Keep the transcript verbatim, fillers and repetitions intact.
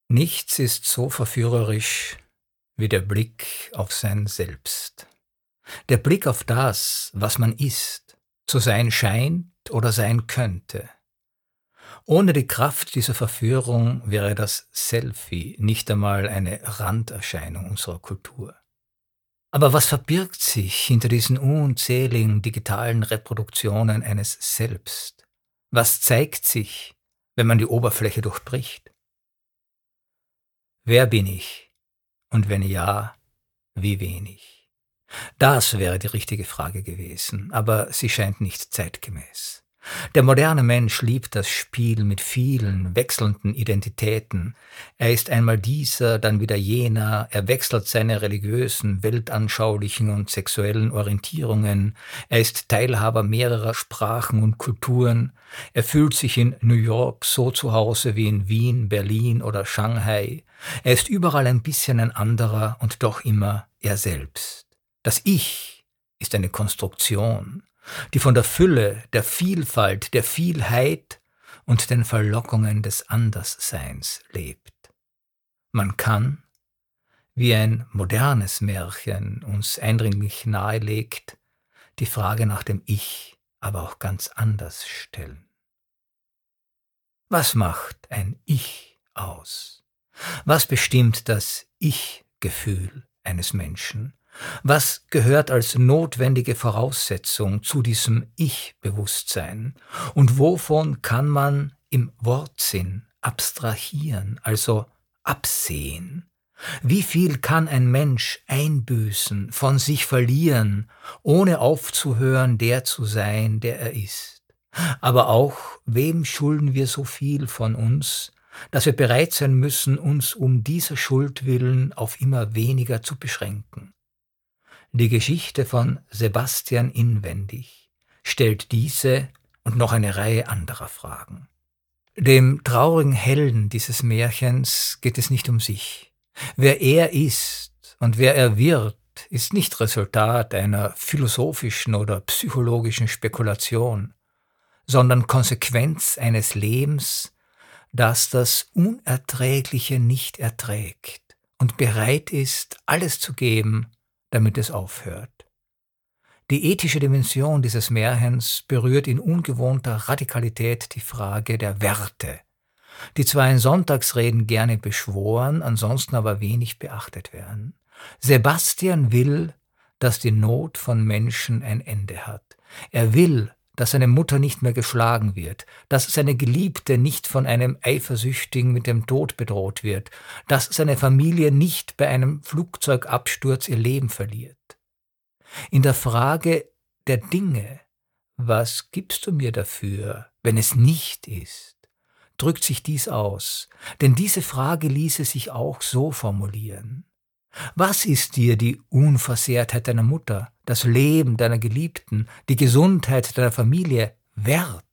Nichts ist so verführerisch wie der Blick auf sein Selbst. Der Blick auf das, was man ist, zu sein scheint oder sein könnte. Ohne die Kraft dieser Verführung wäre das Selfie nicht einmal eine Randerscheinung unserer Kultur. Aber was verbirgt sich hinter diesen unzähligen digitalen Reproduktionen eines Selbst? Was zeigt sich, wenn man die Oberfläche durchbricht? Wer bin ich? Und wenn ja, wie wenig? Das wäre die richtige Frage gewesen, aber sie scheint nicht zeitgemäß. Der moderne Mensch liebt das Spiel mit vielen wechselnden Identitäten. Er ist einmal dieser, dann wieder jener, er wechselt seine religiösen, weltanschaulichen und sexuellen Orientierungen, er ist Teilhaber mehrerer Sprachen und Kulturen, er fühlt sich in New York so zu Hause wie in Wien, Berlin oder Shanghai, er ist überall ein bisschen ein anderer und doch immer er selbst. Das Ich ist eine Konstruktion, die von der Fülle, der Vielfalt, der Vielheit und den Verlockungen des Andersseins lebt. Man kann, wie ein modernes Märchen uns eindringlich nahelegt, die Frage nach dem Ich aber auch ganz anders stellen. Was macht ein Ich aus? Was bestimmt das Ich-Gefühl eines Menschen? Was gehört als notwendige Voraussetzung zu diesem Ich-Bewusstsein? Und wovon kann man im Wortsinn abstrahieren, also absehen? Wie viel kann ein Mensch einbüßen, von sich verlieren, ohne aufzuhören, der zu sein, der er ist? Aber auch, wem schulden wir so viel von uns, dass wir bereit sein müssen, uns um dieser Schuld willen auf immer weniger zu beschränken? Die Geschichte von Sebastian Inwendig stellt diese und noch eine Reihe anderer Fragen. Dem traurigen Helden dieses Märchens geht es nicht um sich. Wer er ist und wer er wird, ist nicht Resultat einer philosophischen oder psychologischen Spekulation, sondern Konsequenz eines Lebens, das das Unerträgliche nicht erträgt und bereit ist, alles zu geben, damit es aufhört. Die ethische Dimension dieses Märchens berührt in ungewohnter Radikalität die Frage der Werte, die zwar in Sonntagsreden gerne beschworen, ansonsten aber wenig beachtet werden. Sebastian will, dass die Not von Menschen ein Ende hat. Er will, dass seine Mutter nicht mehr geschlagen wird, dass seine Geliebte nicht von einem Eifersüchtigen mit dem Tod bedroht wird, dass seine Familie nicht bei einem Flugzeugabsturz ihr Leben verliert. In der Frage der Dinge, was gibst du mir dafür, wenn es nicht ist, drückt sich dies aus, denn diese Frage ließe sich auch so formulieren. Was ist dir die Unversehrtheit deiner Mutter, das Leben deiner Geliebten, die Gesundheit deiner Familie wert?